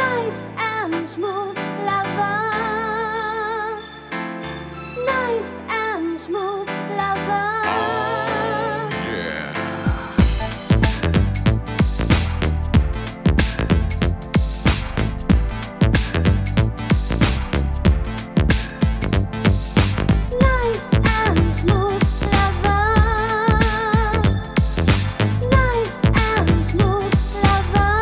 Nice and smooth lover. Nice and smooth lover. Oh, yeah. Nice and smooth lover. Nice and smooth lover.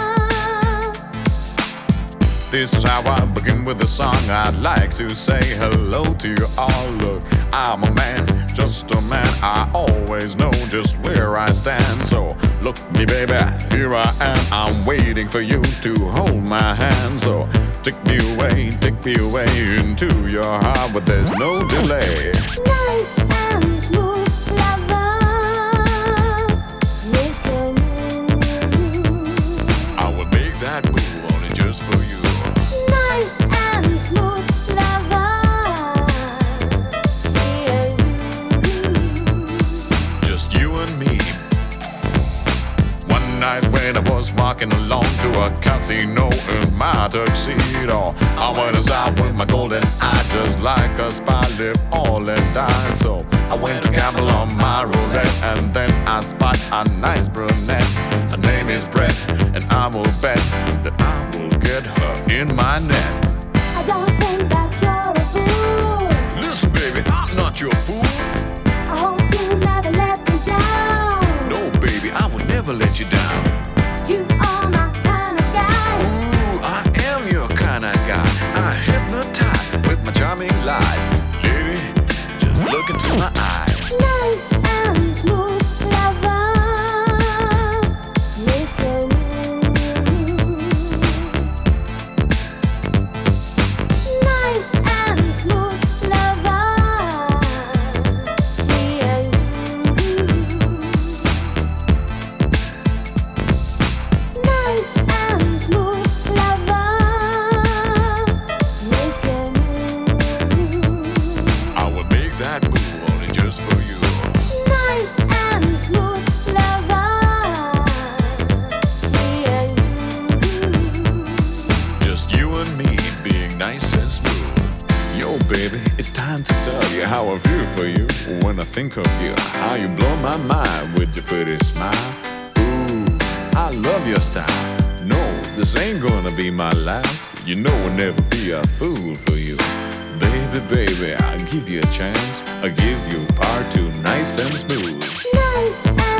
This is how I begin with a song. I'd like to say hello to you all. Look, I'm a man, just a man. I always know just where I stand. So look me, baby, here I am. I'm waiting for you to hold my hand. So take me away into your heart, but there's no delay. Nice and smooth lover. Make a move. I will make that move only just for you. Nice and smooth lover. Me and you. Just you and me. One night when I was walking along to a casino in my tuxedo, I went inside with my golden eye, just like a spy, live all and die. So I went to gamble on my roulette, and then I spied a nice brunette. Her name is Brett, and I will bet that I will get her in my net. I don't think that you're a fool. Listen, baby, I'm not your fool. I hope you never let me down. No, baby, I will never let you down. You are my kind of guy. Ooh, I am your kind of guy. I hypnotize with my charming lies. Lady, just look into my eyes. Nice and smooth lover. Make a move. Nice and smooth lover. Me and you. Nice and smooth lover. Make a move. I will make that move only just for you. Nice and smooth lover. Me and you. Just you and me being nice and smooth. Yo, baby, it's time to tell you how I feel for you when I think of you. How you blow my mind with your pretty smile. Ooh, I love your style. No, this ain't gonna be my last. You know I'll never be a fool for you. Baby, baby, I'll give you a chance. I'll give you part two, nice and smooth. Nice and